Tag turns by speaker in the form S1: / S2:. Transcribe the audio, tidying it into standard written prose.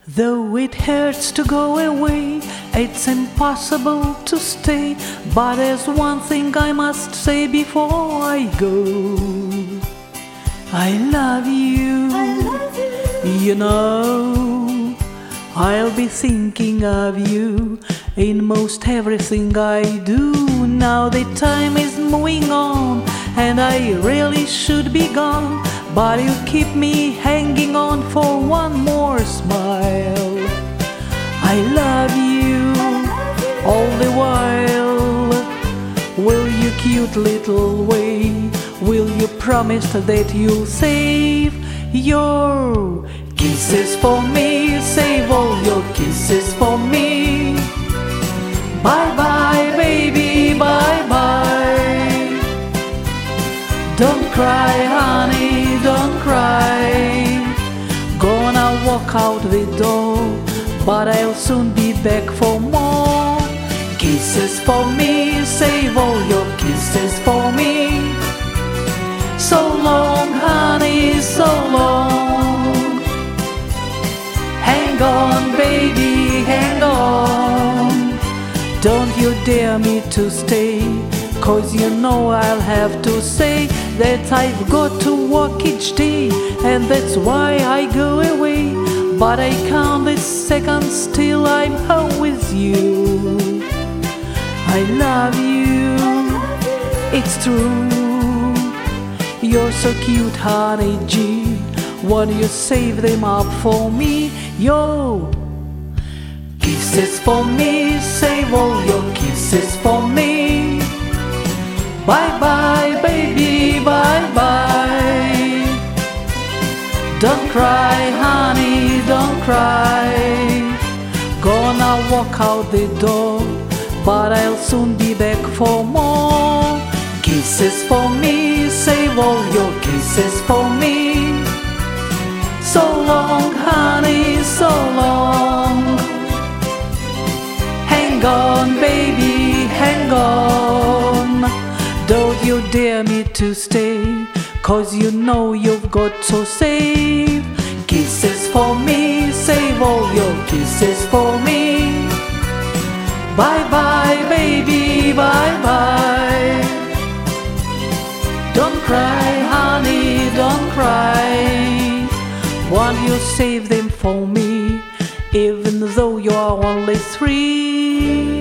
S1: Though it hurts to go away, it's impossible to stay. But there's one thing I must say before I go. I love you. You know, I'll be thinking of you in most everything I do. Now the time is moving on, and I really should be gone, but you keep me hanging on for one more smile. I love you all the while. Will you, cute little way, will you promise that you'll save your kisses for me? Save all your kisses for me. Bye bye baby, bye bye. Don't cry honey, don't cry. Gonna walk out the door, but I'll soon be back for more kisses for me. Save all your kisses for me. So long honey, so long. Hang on baby, hang on. Don't you dare me to stay, 'cause you know I'll have to say that I've got to work each day, and that's why I go away. But I count the seconds till I'm home with you. I love you, it's true. You're so cute, honey G. Won't you save them up for me? Yo, kisses for me, save all your kisses for me. Bye bye baby, bye bye. Don't cry honey, don't cry. Gonna walk out the door, but I'll soon be back for more kisses for me. Save all your kisses for me. So long honey, so long. Hang on baby, hang on. Don't you dare me to stay, 'cause you know you've got to save kisses for me. Save all your kisses for me. Bye bye baby, bye bye. Don't cry honey, don't cry. Won't you save them for me, even though you're only 3?